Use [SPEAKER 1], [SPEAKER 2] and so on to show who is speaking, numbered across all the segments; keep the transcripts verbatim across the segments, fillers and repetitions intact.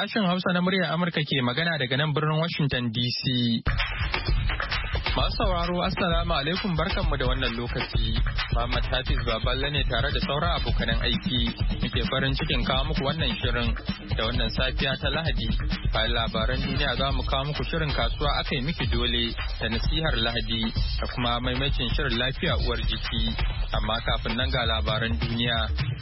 [SPEAKER 1] Sashen Hausa na muryar Amurka ke magana daga nan birnin Washington D C. Masu sauraro Assalamu alaikum barkanmu da wannan lokaci. Muhammad Hafiz Baballe ne tare da sauran abokanan aiki. Muke farin cikin kawo muku wannan shirin da wannan safiya ta Lahadi. Bayan labaran duniya za mu kawo muku shirin kasuwa aka yi miki dole da nasihar Lahadi da kuma maimacin shirin lafiya uwar jiki. Amma kafin nan ga labaran duniya.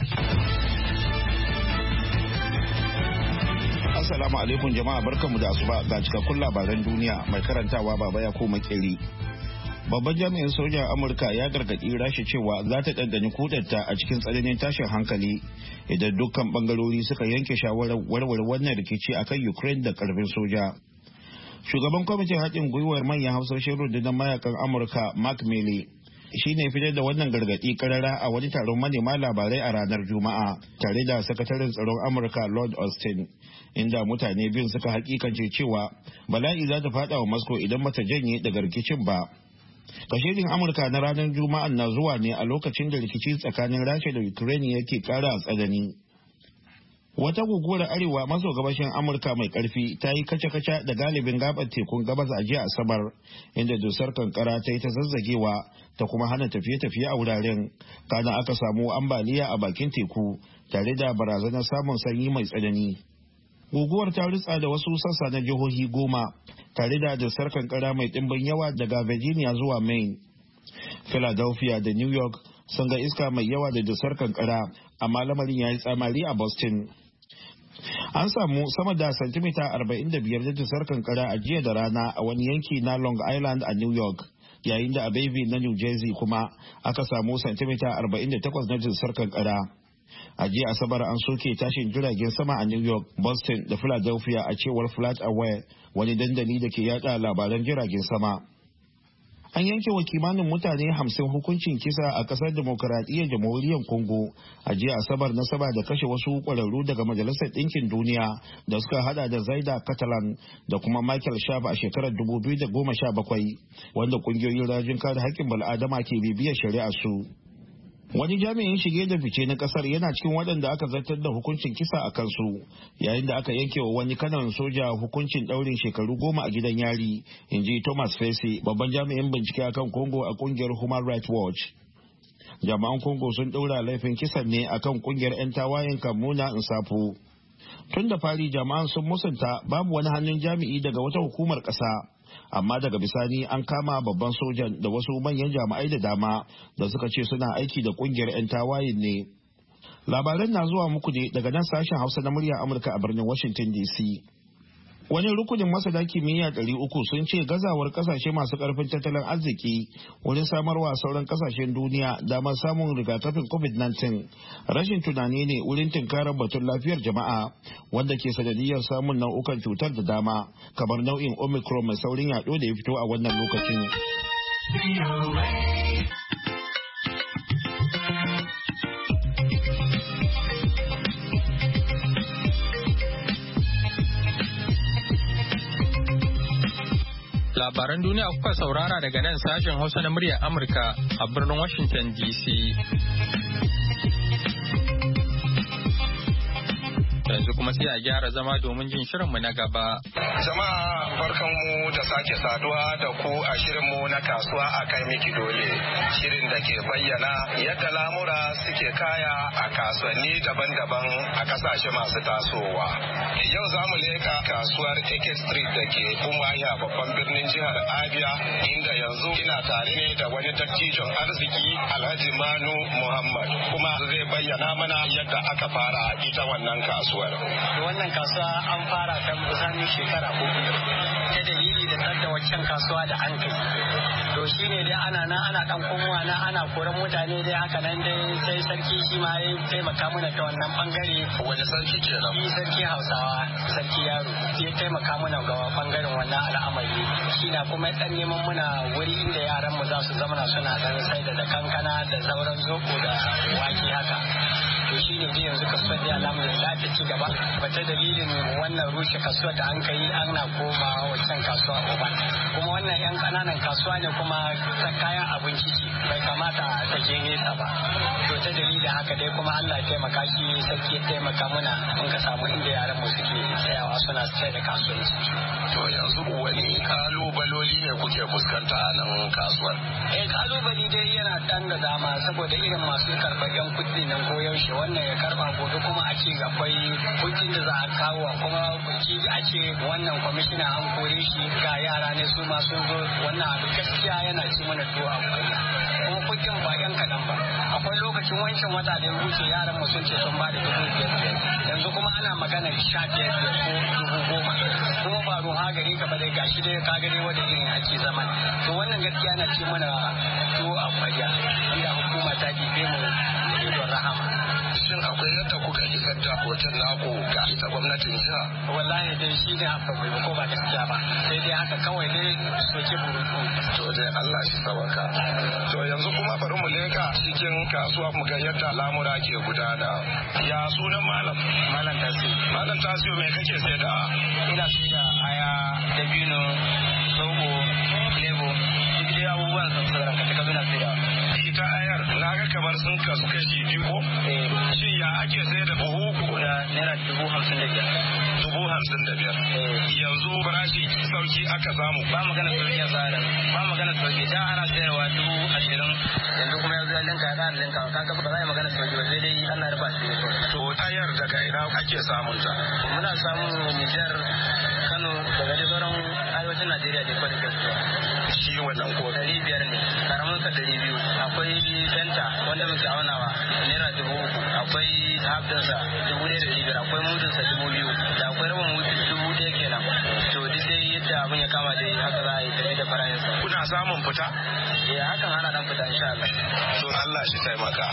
[SPEAKER 2] Assalamu alaikum jama'a barkanmu da asuba ga cikakkun labaran duniya mai karantawa baba ya ko makeri. Babban jami'in sojan Amurka ya gargaɗi Rasha cewa za ta ɗanɗani kudarta a cikin tsananin tashin hankali idan dukkan bangarori suka yanke shawarar warware wannan rikici akan Ukraine da karfin soja. Shugaban kwamitin haɗin gwiwar manyan hausoshin rundunar mayakan Amurka Mark Milley shi ne fitar da wannan gargaɗi karara a wani taron manema labarai a ranar Juma'a tare da sakataren tsaron Amurka Lord Austin, inda mutane biyun suka hakikance cewa bala'i za ta fada wa Moscow idan mata janye daga rikicin ba. Kashedin Amurka na ranar Juma'a na zuwa ne a lokacin da rikici tsakanin Rasha da Ukraine yake kara a tsanani. Wata guguwar arewa maso gabashin Amurka mai karfi ta yi kace-kace da galibin gabar tekun gabas a jiya Asabar, inda dusar kankara ta yi ta zazzagewa ta kuma hana tafiye-tafiye a wuraren. Kana aka samu ambaliya a bakin teku tare da barazanar samun sanyi mai tsanani. Guguwar ta ritsa da wasu sassa na jihohi goma tare da dusar kankara mai ɗimbin yawa daga Virginia zuwa Maine. Philadelphia da New York sun ga iska mai yawa da dusar kankara, amma lamarin ya yi tsamari a Boston. An samu sama da santimita arba'in da biyar da dusar kankara a jiya da rana a wani yanki na Long Island a New York, yayin da a Bayview na New Jersey kuma aka samu santimita arba'in da takwas na dusar kankara. A jiya Asabar an soke tashin jiragen sama a New York, Boston da Philadelphia a cewar FlightAware, wani dandali da ke yada labaran jiragen sama. An yanke wa kimanin mutane hamsin hukuncin kisa a kasar demokaradiyyar jamhuriyar Congo a jiya Asabar na saba da kashe wasu kwararru daga Majalisar Ɗinkin Duniya da suka hada da Zaida Catalan da kuma Michael Sharp a shekarar dubu biyu da goma sha bakwai, wanda kungiyoyin rajin kare haƙƙin bal'adama ke bibiyar shari'ar su. Wani jami'in shige da fice na kasar yana cikin waɗanda aka zartar da hukuncin kisa a kansu, yayin da aka yanke wa wani kanan soja hukuncin ɗaurin shekaru goma a gidan yari, in ji Thomas Fese, babban jami'in bincike akan Congo a kungiyar Human Rights Watch. Jami'an Congo sun ɗaura laifin kisan ne akan kungiyar 'yan tawayen Kamuna Nsapu. Tun da fari jama'an sun musanta babu wani hannun jami'i daga wata hukumar ƙasa. Amma daga bisani an kama babban sojan da wasu manyan jami'ai da dama da suka ce suna aiki da kungiyar 'yan tawayen ne. Labaran na zuwa muku ne daga nan sashen Hausa na muryar Amurka a birnin Washington D C. Wani rukunin masana kimiyya ɗari uku sun ce gazawar kasashe masu ƙarfin tattalin arziki wurin samarwa sauran kasashen duniya damar samun rigakafin covid nineteen rashin tunani ne wurin tunkarar batun lafiyar jama'a, wanda ke sanadiyar samun nau'ukan cutar da dama kamar nau'in Omicron mai saurin yaɗo da ya fito a wannan lokacin.
[SPEAKER 1] Labaran duniya kuka saurara daga nan sashen Hausa na muryar Amurka a birnin Washington D C. Yanzu kuma sai a gyara zama domin jin shirinmu na gaba.
[SPEAKER 3] Jama'a barkanmu da sake saduwa da ku a shirinmu na kasuwa a kai miki dole. Shirin da ke bayyana yadda lamura suke kaya a kasuwanni daban-daban a kasashe masu tasowa. Yau za mu leka kasuwar Eke Street da ke Umuahia babban birnin jihar Abia, inda yanzu ina tare ne da wani dattijon arziki Alhaji Manu Muhammad, kuma zai bayyana mana yadda aka fara ita wannan kasuwar.
[SPEAKER 4] Wannan kasuwa an fara ta kusan shekara uku ta dalili da tsada waccan kasuwa da an kai. To shi ne dai ana nan ana dan komowa na ana koran mutane dai haka nan dai sai sarki shi ma ya taimaka mana ta wannan bangare.
[SPEAKER 3] Wani sarki kenan?
[SPEAKER 4] Shi sarki Hausawa, sarki Yaro ya taimaka mana ga bangaren wannan al'amari. Shi na kuma dan neman muna wuri inda yaran mu za su zama suna dan sai da kankana da sauran zoko da wake haka. To shi ne dai yanzu kasuwar da alhamdulillah ta ci gaba. Bata dalilin wannan rushe kasuwar da an kai an na koma wancan kasuwa Oban. Kuma wannan wannan yan kananan kasuwa ne kuma ta kayan abinci ce bai kamata ta je nesa ba to ta dalilin haka dai kuma Allah ya taimaka shi sarki ya taimaka muna mun ka samu inda yaran mu suke tsayawa suna sai da kasuwanci.
[SPEAKER 3] To yanzu wani kalubaloli ne kuke fuskanta a nan kasuwar?
[SPEAKER 4] Eh kalubali dai yana dan da dama saboda irin masu karɓar yan kuɗi nan ko yaushe wannan ya karɓa gobe kuma a ce akwai kuɗin da za a kawo kuma kuɗi a ce wannan kwamishina an kore shi ga yara ne su ma sun zo wannan abu gaskiya yana ci mana tuwo a kwanya kuma kuɗin ba yan kaɗan ba akwai lokacin wancan wata da ya wuce yaran mu sun ce sun ba da dubu biyar biyar yanzu kuma ana magana sha biyar biyar ko dubu goma kuma ba ruha gari ka ba dai gashi dai ka gani wanda irin ake zaman to wannan gaskiya na ci mana tuwo a kwanya inda hukuma ta ɗibe mu idon rahama.
[SPEAKER 3] Shin akwai yadda kuka isar da hoton naku ga ita gwamnatin jiha?
[SPEAKER 4] Wallahi dai shi ne haka bai ko ba gaskiya ba sai dai haka kawai dai soke burutu.
[SPEAKER 3] To dai Allah shi sabaka. To yanzu kuma bari mu leka cikin kasuwa mu ga yadda lamura ke gudana. Ya sunan malam?
[SPEAKER 4] Malam Tasiu.
[SPEAKER 3] Malam Tasiu me kake sai da?
[SPEAKER 4] Ina sai da aya, dabino, sogo, lebo, duk dai abubuwan sun sauran ka taka bina sai da.
[SPEAKER 3] Ita ayar na ga kamar sun kasu kashi biyu ko?
[SPEAKER 4] Eh.
[SPEAKER 3] Shin ya ake sai da buhu ko
[SPEAKER 4] da naira dubu hamsin da biyar.
[SPEAKER 3] Dubu hamsin da biyar. Yanzu farashi sauki aka samu.
[SPEAKER 4] Ba magana sauki a tsarin. Ba magana sauki. Da ana sayarwa dubu ashirin. Yanzu kuma yanzu ya linka ya ƙara linka. Ka ga ba za a yi magana sauki ba sai dai Allah ya rufa shi ne kawai.
[SPEAKER 3] To ayar daga ina ake samun ta?
[SPEAKER 4] Muna samun Nijar, Kano, daga dai sauran arewacin Najeriya da kwadin gaskiya.
[SPEAKER 3] Shi wannan ko
[SPEAKER 4] ɗari biyar ne. Karamin sa ɗari biyu. Akwai fenta wanda muke aunawa naira dubu uku. Akwai hafdinsa dubu ɗaya da ɗari biyar. Akwai mudinsa dubu biyu. Da akwai rabin mudu dubu ɗaya kenan. To duk dai yadda abin ya kama dai haka za a yi tafi da farashinsa.
[SPEAKER 3] Kuna samun fita?
[SPEAKER 4] Eh hakan ana dan fita insha Allah.
[SPEAKER 3] To Allah shi taimaka.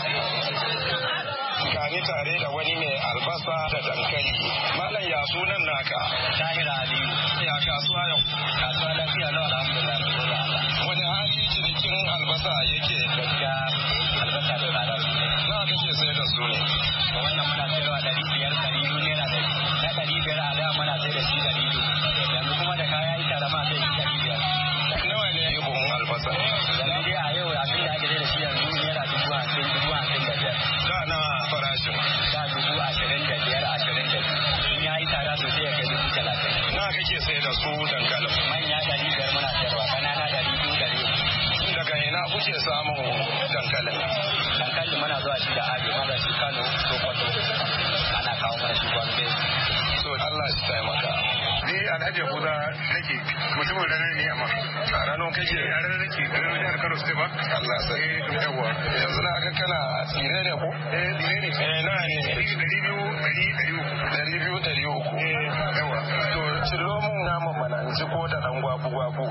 [SPEAKER 3] Gani tare da wani mai albasa da dankali. Malam ya sunan naka?
[SPEAKER 4] Tahira Aliyu.
[SPEAKER 3] Ya kasuwa yau?
[SPEAKER 4] Kasuwa lafiya lau alhamdulillah.
[SPEAKER 3] Wani hali cinikin albasa yake?
[SPEAKER 4] Gaskiya albasa da tsada.
[SPEAKER 3] Nawa kake sai da su ne?
[SPEAKER 4] Wannan muna sayarwa ɗari biyar ɗari biyu naira ɗari. Na ɗari biyar a da muna sai da shi ɗari biyu. Yanzu kuma da kaya ita da ma sai shi ɗari biyar.
[SPEAKER 3] Nawa ne yi buhun albasa?
[SPEAKER 4] Yanzu dai a yau abin da ake sai da shi yanzu naira dubu hamsin dubu hamsin da biyar.
[SPEAKER 3] Da na farashin?
[SPEAKER 4] Da dubu ashirin da biyar ashirin da biyu. In ya yi tsada sosai ya kai dubu talatin.
[SPEAKER 3] Nawa kake sai da su dankalin?
[SPEAKER 4] Manya ɗari biyar muna sayarwa ƙanana ɗari biyu ɗari uku.
[SPEAKER 3] Daga ina kuke samun dankalin?
[SPEAKER 4] Dankalin muna zuwa shi da aji muna shi Kano Sokoto ana kawo mana shi Gombe.
[SPEAKER 3] So Allah shi taimaka.
[SPEAKER 5] Ni Alhaji Abuja nake mutumin ranar ne amma
[SPEAKER 3] a ranar kake
[SPEAKER 5] a ranar nake ranar jihar Kano State ba.
[SPEAKER 3] Allah sai
[SPEAKER 5] eh yawa
[SPEAKER 3] yanzu na ga kana tsire ne ko?
[SPEAKER 5] eh tsire ne
[SPEAKER 3] eh na ne
[SPEAKER 5] dari biyu dari dari uku
[SPEAKER 3] dari biyu dari uku
[SPEAKER 5] eh yawa
[SPEAKER 3] to ciro mun naman mananci ko da dan gwabu gwabu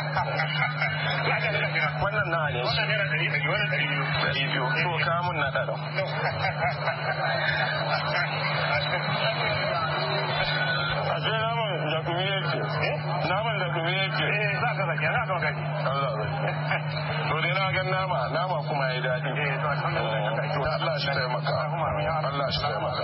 [SPEAKER 3] wannan na ne
[SPEAKER 5] wannan naira dari dari wannan dari biyu
[SPEAKER 3] dari biyu to ka mun na dada Aje naman da kuma yake naman da kuma yake
[SPEAKER 5] eh za ka zaki za ka zaki
[SPEAKER 3] Allah zai to dai na ga nama nama kuma yayi dadi
[SPEAKER 5] eh to alhamdulillah
[SPEAKER 3] Allah shi taimaka Allah shi taimaka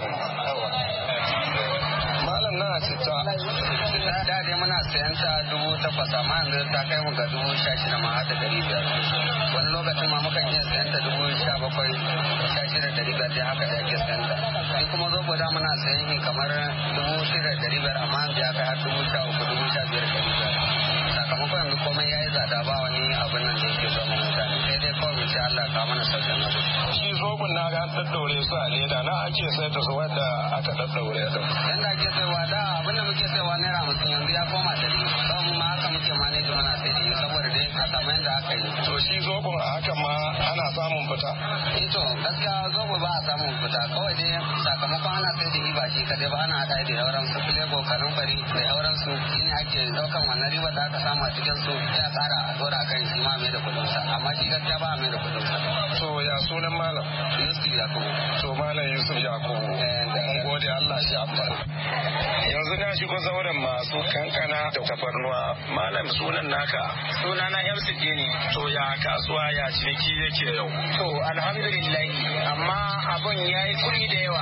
[SPEAKER 3] malam na cita
[SPEAKER 4] Da dai muna sayan ta dubu takwas amma yanzu ta kai mu ga dubu sha shida ma har da ɗari biyar. Wani lokacin ma mukan iya sayan ta dubu sha bakwai sha shida ɗari biyar dai haka da ake sayan ta. Sai kuma zo da muna sayan shi kamar dubu shida ɗari biyar amma yanzu ya kai har dubu sha uku dubu sha biyar ɗari biyar. Sakamakon yanzu komai ya yi tsada ba wani abin nan da yake zama mutane sai dai kawai insha Allah ka mana sauƙin abu.
[SPEAKER 3] Shi zogun na ga an daddaure su a leda na ake sai ta su wadda aka daddaure ta.
[SPEAKER 4] Yanda ake saiwa da abin da muke saiwa naira hamsin yanzu ya koma ɗari. Don ma haka muke manage mana sai da saboda dai a samu yanda aka yi.
[SPEAKER 3] To shi zogun a hakan ma ana samun fita.
[SPEAKER 4] Eh to gaskiya zogo ba a samun fita kawai dai sakamakon ana sai da riba shi kadai ba ana haɗa da yauran su filego kanumfari da yauran su shine ake daukan wannan riba da aka samu a cikin su ya ƙara a dora kan shi ma mai da kuɗin sa amma shi gaskiya ba a mai da kuɗin sa.
[SPEAKER 3] To ya sunan malam?
[SPEAKER 4] Yusuf Yakubu.
[SPEAKER 3] To malam Yusuf Yakubu. Mun gode Allah shi amfani. Yanzu na shigo zauren masu kankana da tafarnuwa. Malam sunan naka?
[SPEAKER 4] Sunana Yamsu ne.
[SPEAKER 3] To ya kasuwa ya ciniki yake yau?
[SPEAKER 4] To alhamdulillah alhamdulillah, amma abun ya yi kuɗi da yawa.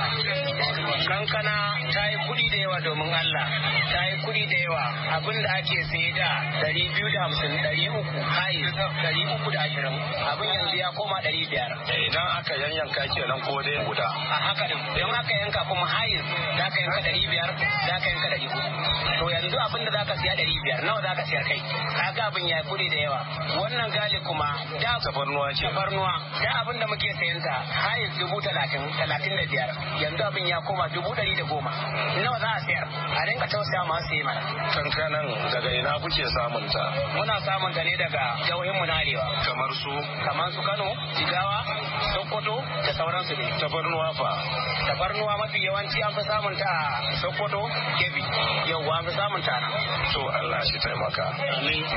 [SPEAKER 4] Kankana ta yi kuɗi da yawa domin Allah, ta yi kuɗi da yawa. Abin da ake saye da ɗari biyu da hamsin, ɗari uku, hayi ɗari uku da ashirin. Abin yanzu ya koma ɗari biyar.
[SPEAKER 3] Idan aka yanyanka kenan ko dai guda.
[SPEAKER 4] A haka din, don aka yanka kuma hayi za ka yanka ɗari biyar, za ka yanka ɗari uku. To yanzu abin da za ka siya ɗari biyar, nawa za ka siya kai? Kaga abin ya yi kuɗi da yawa. Wannan gali kuma da
[SPEAKER 3] tafarnuwa ce.
[SPEAKER 4] Tafarnuwa da abin da muke sayan ta hayi dubu talatin, talatin da biyar. Yanzu abin ya koma dubu ɗari da goma. Nawa za a sayar? A rinka tausaya masu sayi mana.
[SPEAKER 3] Kankanan daga ina kuke samun ta?
[SPEAKER 4] Muna samun ta ne daga jihohin mu na arewa.
[SPEAKER 3] Kamar su?
[SPEAKER 4] Kamar su Kano, Jigawa, Sokoto da sauransu ne.
[SPEAKER 3] Tafarnuwa fa?
[SPEAKER 4] Tafarnuwa mafi yawanci an fi samun ta a Sokoto, Kebbi. Yau an fi samun ta nan.
[SPEAKER 3] To Allah shi taimaka.
[SPEAKER 4] Amin.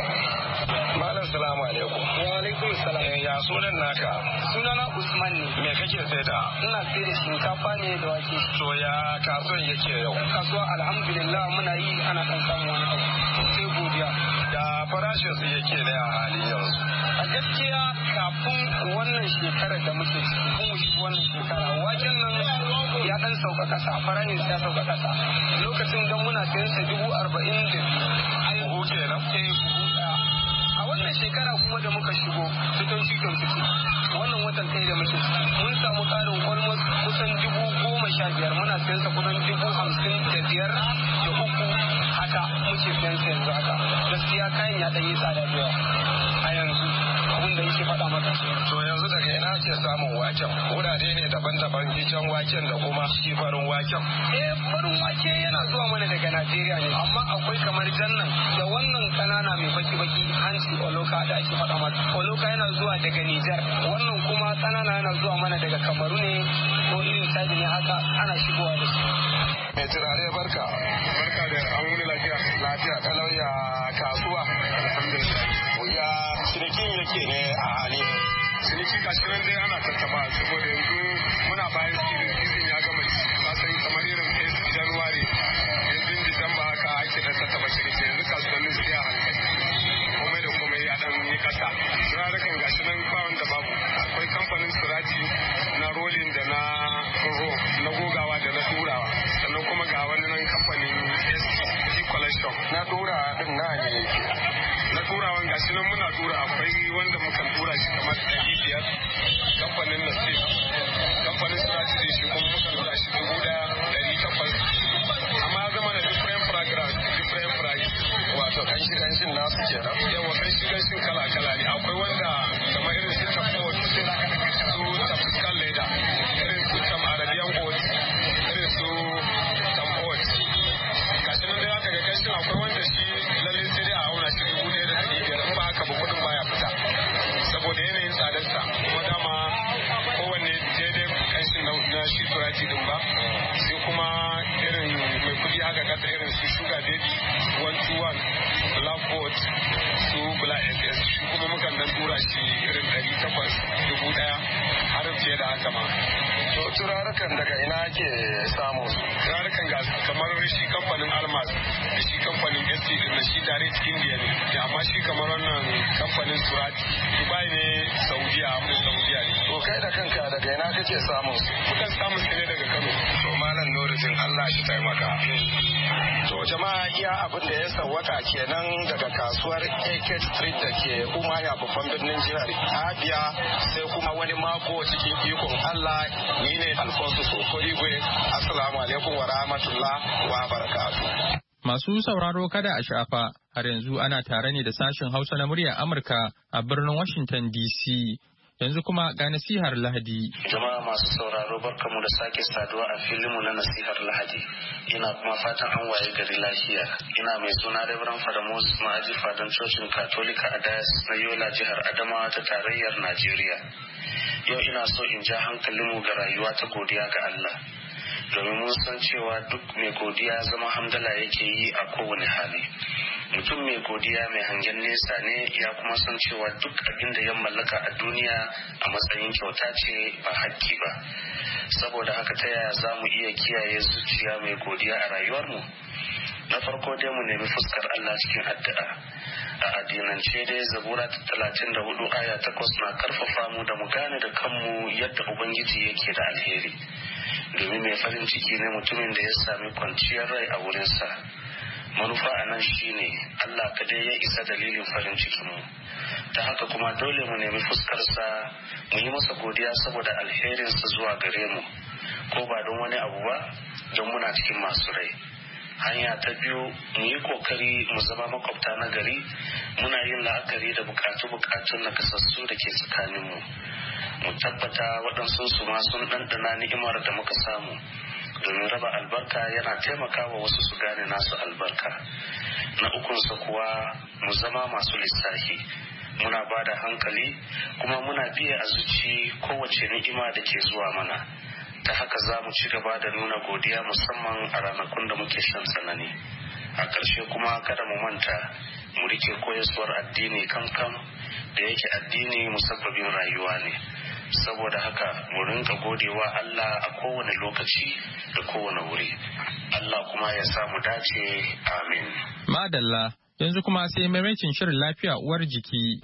[SPEAKER 3] Malam salamu alaikum.
[SPEAKER 4] Wa alaikum salam.
[SPEAKER 3] Ya sunan naka?
[SPEAKER 4] Sunana Usman ne.
[SPEAKER 3] Me kake sai da?
[SPEAKER 4] Ina sai da shinkafa ne da wake.
[SPEAKER 3] To ya kasuwan yake yau?
[SPEAKER 4] Kasuwa alhamdulillah muna yi ana kan samun wani abu. Sai godiya.
[SPEAKER 3] Da farashin su yake ne a halin yanzu?
[SPEAKER 4] A gaskiya kafin wannan shekarar da muke ciki, kun shi wannan shekara waken nan ya dan sauka kasa, farashin ya sauka kasa. Lokacin da muna sayan sa dubu arba'in da biyu.
[SPEAKER 3] Buhu kenan?
[SPEAKER 4] Eh buhu ɗaya. A wannan shekara kuma da muka shigo cikin cikin ciki, wannan watan kai da muke ciki, mun samu ƙarin almost kusan dubu goma sha biyar, muna sayan sa kusan dubu hamsin da biyar da uku haka muke sayan sa yanzu haka. Gaskiya kayan ya ɗan yi tsada da yawa a yanzu abin da yake faɗa maka.
[SPEAKER 3] To yanzu daga ina ake samun waken? Wurare ne daban-daban kicin waken da kuma shi farin waken.
[SPEAKER 4] Eh farin wake yana zuwa mana daga Najeriya ne, amma akwai kamar jannan da wannan kanana mai baki-baki hanci oloka da ake faɗa mata. Oloka yana zuwa daga Nijar, wannan kuma kanana yana zuwa mana daga Kamaru ne ko irin Chad ne haka ana shigowa da shi.
[SPEAKER 3] Mai turare barka.
[SPEAKER 5] Barka da an wuni lafiya.
[SPEAKER 3] Lafiya kalau ya kasuwa.
[SPEAKER 5] Alhamdulillah.
[SPEAKER 3] Ya cinikin yake ne a hali.
[SPEAKER 5] Ciniki ga shirin dai ana tattaba saboda yanzu muna bayan season season ya gama kasan kamar irin January yanzu Disamba haka ake da tattaba ciniki yanzu kasuwannin sai a hankali. Komai da komai ya dan yi kasa. Turarukan gashi nan ba wanda babu. Akwai kamfanin Suraci na rolling da na ro na gogawa da na turawa. Sannan kuma ga wani nan kamfanin S T Collection.
[SPEAKER 3] Na tura din na ne.
[SPEAKER 5] Na turawan gashi nan muna tura akwai wanda mukan tura shi kamar ɗari biyar kamfanin Nasif kamfanin Suraci da shi kuma mukan tura shi dubu ɗaya ɗari takwas amma ya zama da different fragrance different price.
[SPEAKER 3] Wato kan shi kan shin nasu kenan.
[SPEAKER 5] Yawa kan shi kan shin kala kala ne akwai wanda kamar irin su tafot su tafiskan leda irin su tam arabian oat irin su tam oat gashi nan dai aka ga kan shin akwai wanda shi lalle sai dai a auna shi dubu ɗaya da ɗari biyar in ba haka ba kuɗin baya fita saboda yanayin tsadarsa kuma dama kowanne daidai kanshin na shi turaji din ba sai kuma irin mai kuɗi haka kasa irin su sugar baby one two one black boat su black ss shi kuma mukan dan tura shi irin ɗari takwas dubu ɗaya har fiye da haka ma.
[SPEAKER 3] To turarukan daga ina ake samu?
[SPEAKER 5] Turarukan ga kamar shi kamfanin almas da shi kamfanin st din da shi direct india ne amma shi kamar wannan kamfanin surat dubai ne saudiya amma saudiya ne.
[SPEAKER 3] To kai da kanka daga ina kake samu?
[SPEAKER 5] Mukan samun su ne daga kano.
[SPEAKER 3] To malam Nuruddin Allah shi taimaka. To jama'a iya abin da ya sawwaka kenan daga kasuwar A K Street da ke Umaya babban birnin jihar Abia sai kuma wani mako cikin ikon Allah ni ne Alfonso Sokorigwe. Assalamu alaikum wa rahmatullah wa barakatuh.
[SPEAKER 1] Masu sauraro kada a shafa har yanzu ana tare ne da sashen Hausa na muryar Amurka a birnin Washington D C. Yanzu kuma ga nasihar Lahadi.
[SPEAKER 6] Jama'a masu sauraro barkamu da sake saduwa a filinmu na nasihar Lahadi. Ina kuma fatan an waye gari lafiya. Ina mai suna Reverend Father Moses Ma'aji Fadan Cocin Katolika a Diocese na Yola jihar Adamawa ta tarayyar Najeriya. Yau ina so in ja hankalinmu ga rayuwa ta godiya ga Allah. Domin mun san cewa duk mai godiya zama hamdala yake yi a kowane hali. Mutum mai godiya mai hangen nesa ne ya kuma san cewa duk abin da ya mallaka a duniya a matsayin kyauta ce ba hakki ba. Saboda haka ta yaya za mu iya kiyaye zuciya mai godiya a rayuwarmu? Na farko dai mu nemi fuskar Allah cikin addu'a. A addinance dai Zabura ta talatin da hudu aya takwas na karfafa mu da mu gane da kanmu yadda Ubangiji yake da alheri. Domin mai farin ciki ne mutumin da ya sami kwanciyar rai a wurinsa. Manufa a nan shine Allah kadai ya isa dalilin farin cikinmu. Ta haka kuma dole mu nemi fuskarsa, mu yi masa godiya saboda alherinsa zuwa gare mu, ko ba don wani abu ba, don muna cikin masu rai. Hanya ta biyu, mu yi kokari mu zama makwabta na gari, muna yin la'akari da bukatu-bukatun na kasassu da ke tsakaninmu. Mu tabbata waɗansu su ma sun ɗanɗana ni'imar da muka samu, domin raba albarka yana taimakawa wasu su gane nasu albarka. Na ukunsa kuwa mu zama masu lissafi, muna ba da hankali kuma muna biya a zuci kowace ni'ima da ke zuwa mana. Ta haka za mu ci gaba da nuna godiya musamman a ranakun da muke shan tsanani. A ƙarshe kuma kada mu manta mu rike koyarwar addini kankan, da yake addini musabbabin rayuwa ne. Saboda haka mu rinka godewa Allah a kowane lokaci da kowane wuri. Allah kuma ya sa mu dace. Amin.
[SPEAKER 1] Madalla, yanzu kuma sai maimakin shirin lafiya uwar jiki.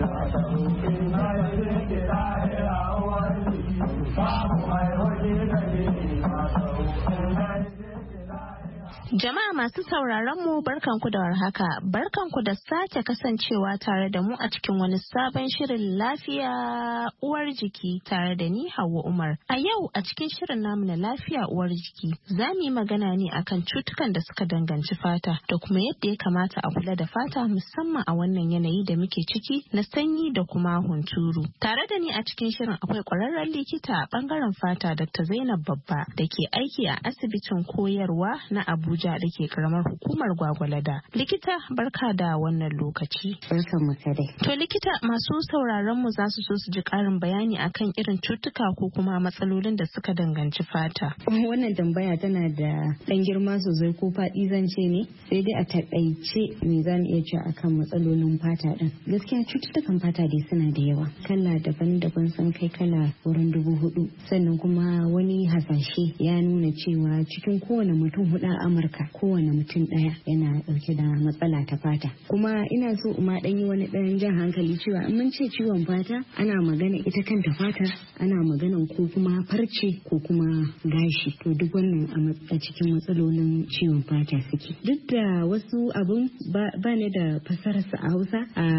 [SPEAKER 7] Jama'a masu sauraron mu barkanku da warhaka, barkanku da sake kasancewa tare da mu a cikin wani sabon shirin lafiya uwar jiki tare da ni Hauwa Umar. A yau a cikin shirin namu na lafiya uwar jiki za mu yi magana ne akan cutukan da suka danganci fata da kuma yadda ya kamata a kula da fata musamman a wannan yanayi da muke ciki na sanyi da kuma hunturu. Tare da ni a cikin shirin akwai ƙwararren likita a ɓangaren fata Doctor Zainab Babba da ke aiki a asibitin koyarwa na Abuja da ke karamar hukumar Gwagwalada. Likita barka da wannan lokaci.
[SPEAKER 8] Barkan mu dai.
[SPEAKER 7] To likita, masu sauraron mu za su so su ji karin bayani akan irin cutuka ko kuma matsalolin da suka danganci fata.
[SPEAKER 8] Wannan tambaya tana da dan girma sosai ko faɗi zance ne, sai dai a taƙaice me za mu iya cewa akan matsalolin fata din. Gaskiya cututtukan fata dai suna da yawa, kala daban-daban sun kai kala wurin dubu hudu. Sannan kuma wani hasashe ya nuna cewa cikin kowane mutum hudu a Amurka kowane mutum ɗaya yana ɗauke da matsala ta fata. Kuma ina so ma ɗan yi wani ɗan jan hankali cewa in mun ce ciwon fata ana magana ita kanta fata, ana magana ko kuma farce ko kuma gashi. To duk wannan a cikin matsalolin ciwon fata suke. Duk da wasu abun ba ni da fasararsa a Hausa,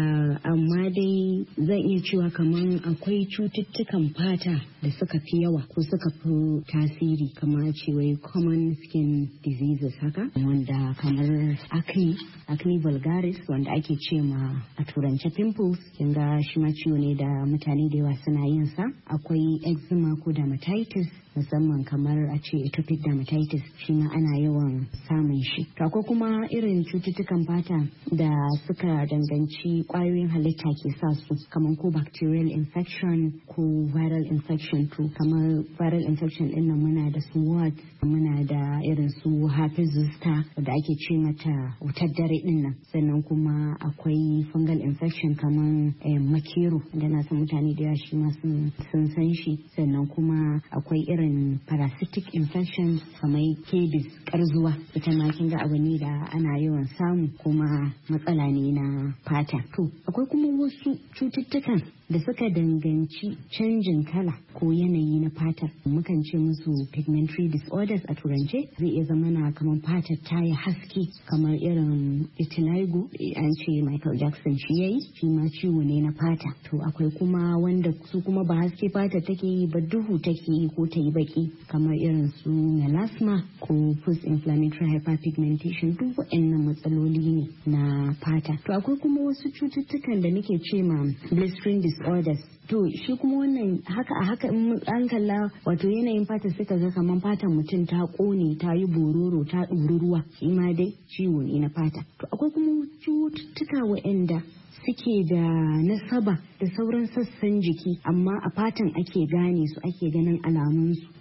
[SPEAKER 8] amma dai zan iya cewa kamar akwai cututtukan fata da suka fi yawa ko suka fi tasiri, kamar cewa common skin diseases haka, wanda kamar acne acne vulgaris wanda ake ce ma a turance pimples, kin ga shi ma ciwo ne da mutane da yawa suna yin sa. Akwai eczema ko dermatitis, musamman kamar a ce atopic dermatitis, shi ma ana yawan samun shi. To akwai kuma irin cututtukan fata da suka danganci kwayoyin halitta ke sa su, kamar ko bacterial infection ko viral infection. To kamar viral infection din nan muna da su wards, muna da irin su herpes zoster da ake ce mata wutar dare din nan. Sannan kuma akwai fungal infection kamar eh, makero da na san mutane da yawa shi ma sun san shi. Sannan kuma akwai irin parasitic infections kamar kebis, karzuwa, ita ma kin ga abu ne da ana yawan samu kuma matsala ne na fata. To akwai kuma wasu cututtukan da suka danganci canjin kala ko yanayi na fatar, mukan ce musu pigmentary disorders a turance. Zai iya zama na kamar fatar ta yi haske, kamar irin vitiligo, an ce Michael Jackson shi yayi, shi ma ciwo ne na fata. To akwai kuma wanda su kuma ba haske fata take yi ba, duhu take yi ko ta yi baki, kamar irin su melasma ko post inflammatory hyperpigmentation. Duk waɗannan matsaloli ne na fata. To akwai kuma wasu cututtukan da nake ce ma blistering disorders. To shi kuma wannan haka a haka in an kalla wato yanayin fata suka ga kamar fatan mutum ta kone, ta yi bororo, ta ɗori ruwa, shi ma dai ciwo ne na fata. To akwai kuma cututtuka waɗanda suke da nasaba da sauran sassan jiki amma a fatan ake gane su, ake ganin alamunsu.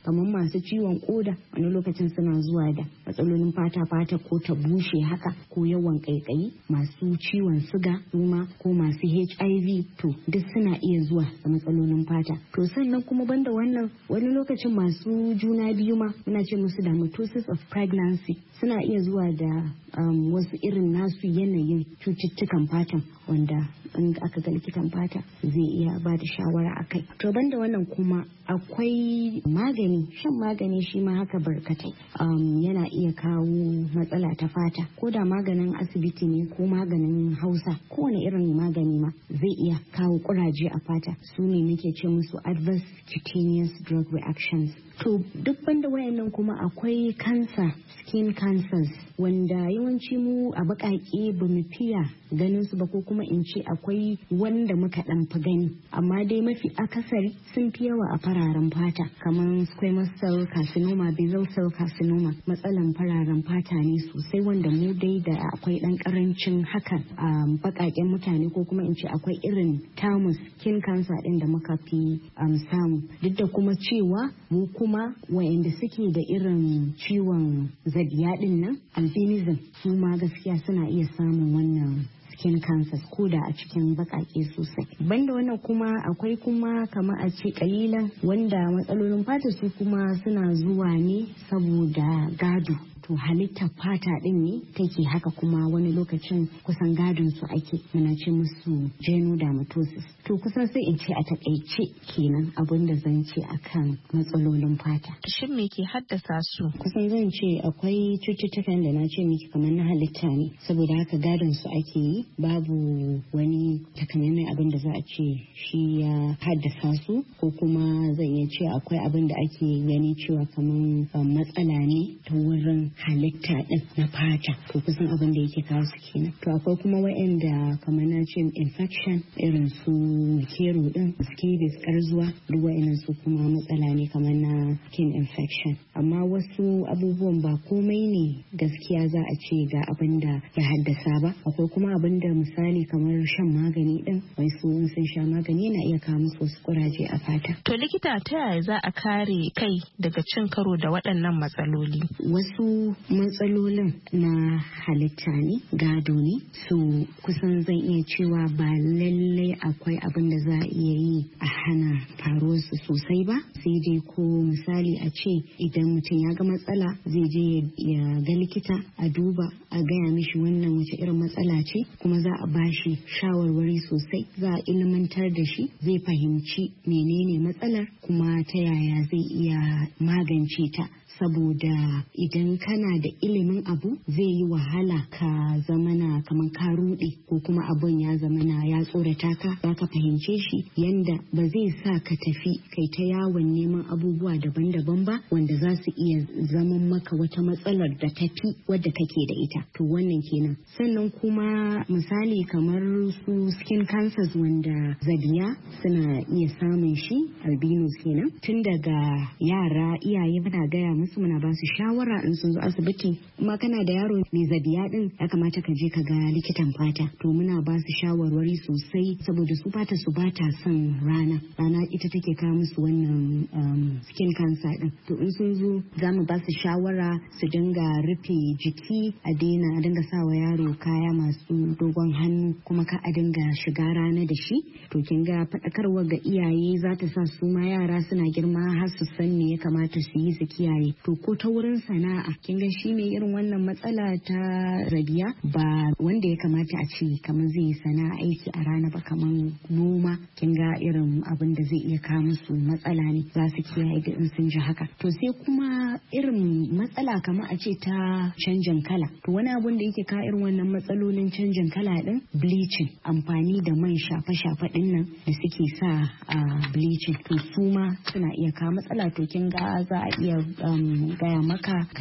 [SPEAKER 8] kamar masu ciwon koda wani lokacin suna zuwa da matsalolin fata fata ko ta bushe haka ko yawan kaikayi, masu ciwon siga kuma ko masu H I V to duk suna iya zuwa da matsalolin fata. To sannan kuma banda wannan wani lokacin masu juna biyu ma muna ce musu dermatosis of pregnancy suna iya zuwa da um, wasu irin nasu yanayin cututtukan fatan wanda in aka ga likitan fata zai iya ba da shawara akai. To banda wannan kuma akwai magani, shan magani shi ma haka barkatai um, yana iya kawo matsala ta fata, ko da maganin asibiti ne ko maganin hausa kowane irin magani ma zai iya kawo kuraje a fata, su ne muke ce musu adverse cutaneous drug reactions. To duk banda wayannan kuma akwai cancer, skin cancers wanda yawanci mu a baƙaƙe ba mu fiya ganin su ba, ko kuma in ce akwai wanda muka dan fi gani amma dai mafi akasari sun fi yawa a fararen fata kamar squamous cell carcinoma, basal cell carcinoma. Matsalan fararen fata ne sosai wanda mu dai da akwai dan karancin hakan a baƙaƙen mutane, ko kuma in ce akwai irin tamus skin cancer din da muka fi um, samu, duk da kuma cewa mu kuma wayanda suke da irin ciwon zabiya din nan albinism su ma gaskiya suna iya samun wannan skin cancers ko da a cikin bakake sosai. Banda wannan kuma akwai kuma kamar a ce kalilan wanda matsalolin fata su kuma suna zuwa ne saboda gado. To halittar fata din ne take haka, kuma wani lokacin kusan gadon su ake muna ce musu genodermatosis. To kusan sai in ce a takaice kenan abin da zan ce akan matsalolin fata.
[SPEAKER 7] Shin me ke haddasa su?
[SPEAKER 8] Kusan zan ce akwai cututtukan da na ce miki kamar na halitta ne, saboda haka gadon su ake yi, babu wani takamaiman abin da za a ce shi ya haddasa su, ko kuma zan iya ce akwai abin da ake gani cewa kamar matsala ne ta wurin halitta din na fata, to kusan abin da yake kawo su kenan. To akwai kuma waɗanda kamar na ce infection irin su makero din, scabies, karzuwa, duk waɗannan su kuma matsala ne kamar na skin infection. Amma wasu abubuwan ba komai ne gaskiya za a ce ga abin da ya haddasa ba. Akwai kuma abin da misali kamar shan magani din, wai su sun sha magani yana iya kawo musu wasu kuraje a fata.
[SPEAKER 7] To likita, ta yaya za a kare kai daga cin karo da waɗannan matsaloli?
[SPEAKER 8] Wasu matsalolin na halitta ne, gado ne, su kusan zan iya cewa ba lallai akwai abin da za a iya yi a hana faruwar su sosai ba, sai dai ko misali a ce idan mutum ya ga matsala zai je ya ga likita a duba a gaya mishi wannan wace irin matsala ce, kuma za a bashi shawarwari sosai, za a ilmantar da shi, zai fahimci menene matsalar kuma ta yaya zai iya magance ta. Saboda idan kana da ilimin abu zai yi wahala ka zamana kamar ka rude, ko kuma abun ya zamana ya tsorata ka, za ka fahimce shi yanda ba zai sa ka tafi kai ta yawon neman abubuwa daban-daban ba wanda za su iya zaman maka wata matsalar da tafi wadda kake da ita. To wannan kenan. Sannan kuma misali kamar su skin cancers wanda zabiya suna iya samun shi, albinos kenan, tun daga yara iyaye muna gaya musu, muna ba su shawara in sun zo asibiti, kuma kana da yaro mai zabiya din ya kamata ka je ka ga likitan fata. To muna ba su shawarwari sosai saboda su fata su bata son rana rana ita take kawo musu wannan um, skin cancer din. To in sun zo za mu ba su shawara su dinga rufe jiki, a daina a dinga sawa yaro kaya masu dogon hannu, kuma ka a dinga shiga rana da shi. To kin ga faɗakarwa ga iyaye za ta sa su ma yara suna girma har su san me ya kamata su yi su kiyaye. To ko ta wurin sana'a kin ga shi mai irin wannan matsala ta rabiya ba wanda ya kamata a ce kamar zai yi sana'a aiki a rana ba, kamar noma, kin ga irin abin da zai iya kawo musu matsala ne, za su kiyaye da in sun ji haka. To sai kuma irin matsala kamar a ce ta canjin kala. To wani abun da yake kawo irin wannan matsalolin canjin kala din, bleaching, amfani da man shafe-shafe din nan da suke sa a bleaching, to su ma suna iya kawo matsala. To kin ga za a iya um, gaya maka ka daina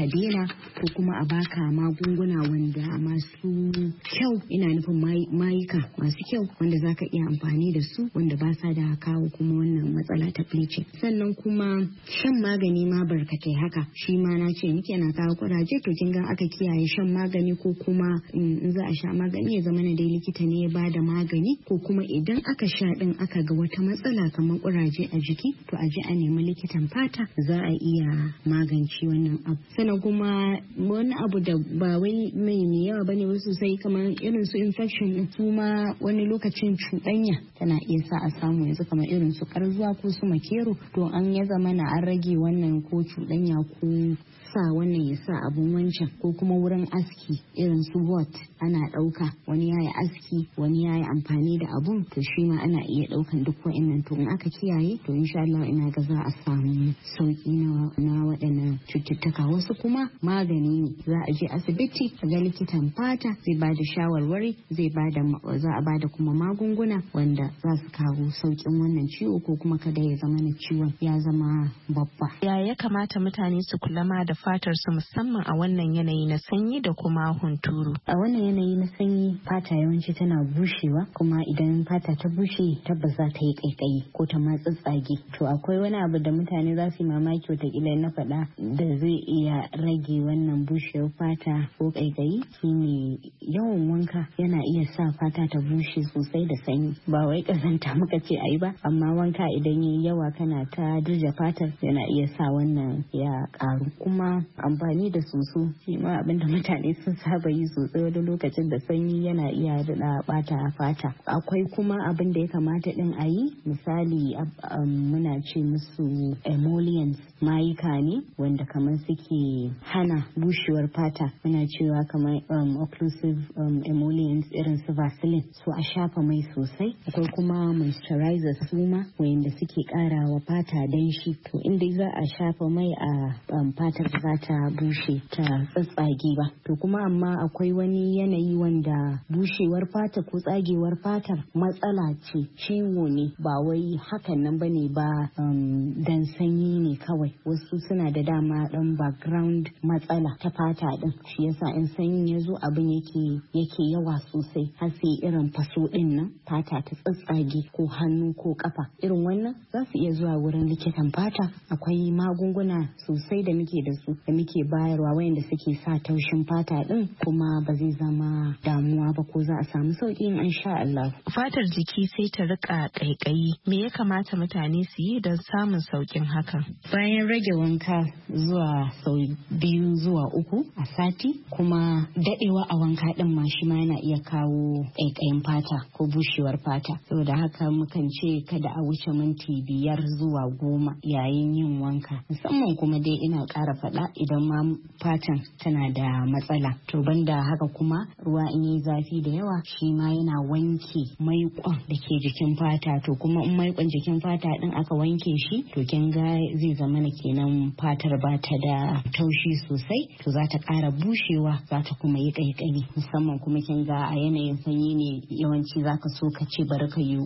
[SPEAKER 8] fata ko kuma a baka magunguna wanda masu kyau, ina nufin mayuka masu kyau wanda zaka iya amfani da su wanda ba sa da kawo kuma wannan matsala ta bleaching. Sannan kuma shan magani ma barkatai haka shi ma na ce muke na kawo kuraje, to kin ga aka kiyaye shan magani ko kuma in za a sha magani ya zama na dai likita ne ya bada magani, ko kuma idan aka sha din aka ga wata matsala kamar kuraje a jiki to a je a nemi likitan fata za a iya magance wannan abu. Sannan kuma wani abu da ba wai mai mai yawa bane wasu sai kamar irin su infection din su ma wani lokacin cuɗanya tana iya sa a samu, yanzu kamar irin su karzuwa ko su makero, to an ya zama na an rage wannan ko cuɗanya ko sa wannan ya sa abun wancan, ko kuma wurin aski irin su what ana ɗauka wani yayi aski wani yayi amfani da abun, to shi ma ana iya ɗaukan duk wa'annan, to in aka kiyaye to insha Allah ina ga za a samu sauki na na waɗannan cututtuka. Wasu kuma magani ne, za a je asibiti a ga likitan fata zai ba da shawarwari, zai ba da za a ba da kuma magunguna wanda za su kawo saukin wannan ciwo ko kuma kada ya zama na ciwon ya zama babba.
[SPEAKER 7] Ya ya kamata mutane su kula ma da fatar su musamman a wannan yanayi na sanyi da kuma hunturu?
[SPEAKER 8] A wannan yanayi na sanyi fata yawanci tana bushewa, kuma idan fata ta bushe tabbas za ta yi kaikayi ko ta ma tsatsage. To akwai wani abu da mutane za su yi mamaki wataƙila na faɗa da zai iya rage wannan bushewar fata ko kaikayi, shine yawan wanka yana iya sa fata ta bushe sosai da sanyi. Ba wai kazanta muka ce ayi ba, amma wanka idan yayi yawa kana ta dirja fatar yana iya sa wannan ya karu. Kuma amfani da soso shi ma abinda mutane sun saba yi sosai wani lokacin da sanyi yana iya da bata fata. Akwai kuma abin da ya kamata din a yi, misali muna ce musu emollients, mayuka ne wanda kamar suke hana bushewar fata, muna cewa kamar um, occlusive um, emollients irin su Vaseline, so a shafa mai sosai. Akwai kuma moisturizer suma wanda suke kara wa fata danshi, to inda za a shafa mai a um, fatar za ta bushe ta tsatsage ba. To kuma amma akwai wani yanayi wanda bushewar fata ko tsagewar fatar matsala ce, ciwo ne, ba wai hakan nan bane ba um, dan sanyi ne kawai. Wasu suna da dama dan background matsala ta fata din, shi yasa in sanyi ya zo abin yake yake yawa sosai har sai irin faso din nan fata ta tsatsage ko hannu ko kafa. Irin wannan za su iya zuwa wurin likitan fata. Akwai magunguna sosai da muke da su da muke bayarwa wayanda suke sa taushin fata din, kuma ba zai zama damuwa ba ko za a samu sauki in sha Allah.
[SPEAKER 7] Fatar jiki sai ta rika kaikayi, me ya kamata mutane su yi don samun saukin hakan?
[SPEAKER 8] Bayan rage wanka zuwa sau biyu zuwa uku a sati, kuma dadewa a wanka din ma shi ma yana iya kawo kaikayin fata ko bushewar fata. Saboda haka mukan ce kada a wuce minti biyar zuwa goma yayin yin wanka, musamman kuma dai ina ƙara faɗa idan ma fatan tana da matsala. To banda haka kuma ruwa in yi zafi da yawa shi ma yana wanke maiƙon da ke jikin fata, to kuma in maiƙon jikin fata din aka wanke shi to kin ga zai zama na kenan fatar ba ta da taushi sosai, to za ta ƙara bushewa, za ta kuma yi ƙaiƙayi. Musamman kuma kin ga a yanayin sanyi ne yawanci za ka so ka ce bari ka yi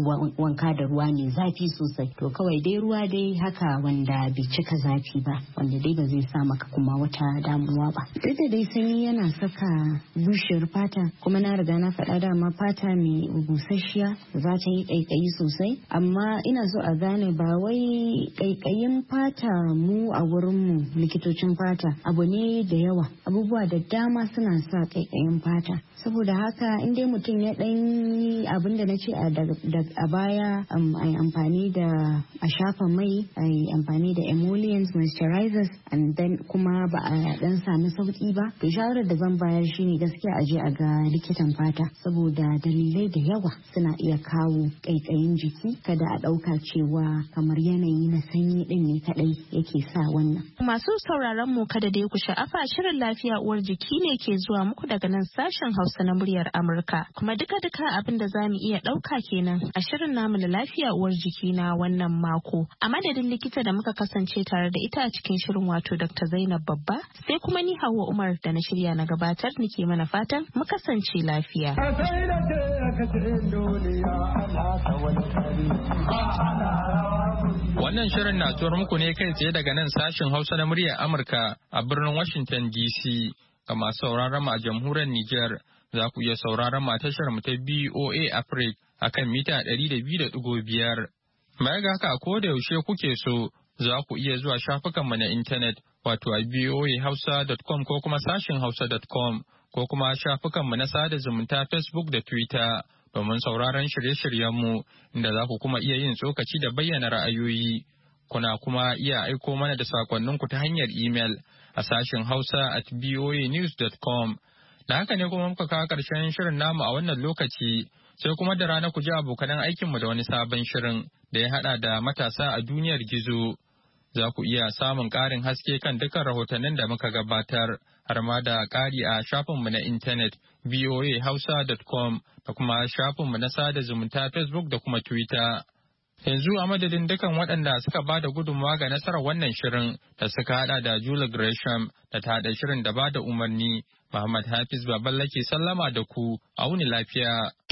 [SPEAKER 8] wanka da ruwa mai zafi sosai, to kawai dai ruwa dai haka wanda bai cika zafi ba, wanda dai ba zai sa maka kuma wata damuwa ba. Duk da dai sanyi yana saka bushewar fata, kuma na riga na faɗa dama fata mai busasshiya za ta yi ƙaiƙayi sosai, amma ina so a gane ba wai ƙaiƙayin fata mu a wurinmu likitocin fata abu ne da yawa, abubuwa da dama suna sa ƙaiƙayin fata. Saboda haka in dai mutum ya ɗan yi abin da na ce a baya, a yi amfani da a shafa mai, a yi amfani da emollients, moisturizers, and then kuma ba a dan sami sauki ba, to shawarar da zan bayar shine gaskiya a je a ga likitan fata, saboda dalilai da yawa suna iya kawo ƙaiƙayin jiki. Kada a ɗauka cewa kamar yanayi na sanyi din ne kadai yake sa wannan.
[SPEAKER 7] Masu sauraron mu kada dai ku sha'afa, shirin lafiya uwar jiki ne ke zuwa muku daga nan sashen Hausa na muryar Amurka, kuma duka duka abin da zamu iya ɗauka kenan a shirin namu da lafiya uwar jiki na wannan mako. A madadin likita da muka kasance tare da ita a cikin shirin, wato Doctor Zainab Babba sai kuma ni Hauwa Umar da na shirya na gabatar nake mana fatan mu kasance lafiya.
[SPEAKER 1] Wannan shirin na tuwar muku ne kai tsaye daga nan sashin Hausa na muryar Amurka a birnin Washington D C. Ga masu sauraron mu a jamhuriyar Nijar za ku iya sauraron mu a tashar mu ta B O A Africa a kan mita ɗari da biyu da ɗigo biyar. Baya ga haka ko da yaushe kuke so za ku iya zuwa shafukanmu na intanet wato a b o a hausa dot com ko kuma sashin hausa dot com ko kuma shafukanmu na sada zumunta Facebook da Twitter domin sauraron shirye-shiryenmu inda za ku kuma iya yin tsokaci da bayyana ra'ayoyi. Kuna kuma iya aiko mana da sakonninku ta hanyar imel a sashin hausa at b o a news dot com. Da haka ne kuma muka kawo ƙarshen shirin namu a wannan lokaci. Sai kuma da rana ku ji abokanan aikinmu da wani sabon shirin da ya haɗa da matasa a duniyar gizo. Za ku iya samun ƙarin haske kan dukkan rahotannin da muka gabatar, har ma da ƙari a shafinmu na intanet b o a hausa dot com da kuma shafinmu na sada zumunta Facebook da kuma Twitter. Yanzu a madadin dukan waɗanda suka ba da gudunmawa ga nasarar wannan shirin da suka haɗa da Julie Gresham da ta haɗa shirin da ba da umarni, Muhammad Hafiz Baballa ke sallama da ku, a wuni lafiya.